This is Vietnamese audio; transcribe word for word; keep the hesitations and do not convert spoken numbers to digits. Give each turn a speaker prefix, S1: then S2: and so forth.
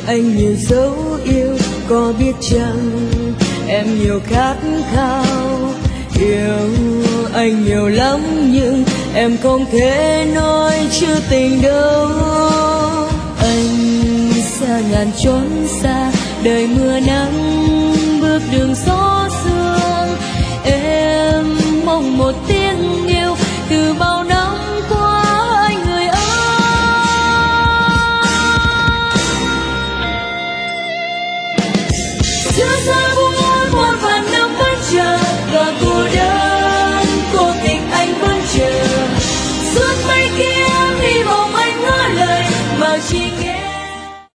S1: anh nhiều dấu yêu, có biết chăng em nhiều khát khao. Yêu anh nhiều lắm nhưng em không thể nói chưa tình đâu. Anh xa ngàn chốn xa, đời mưa nắng bước đường gió sương. Em mong một tiếng yêu từ bao năm qua hai người ơi. Chưa xa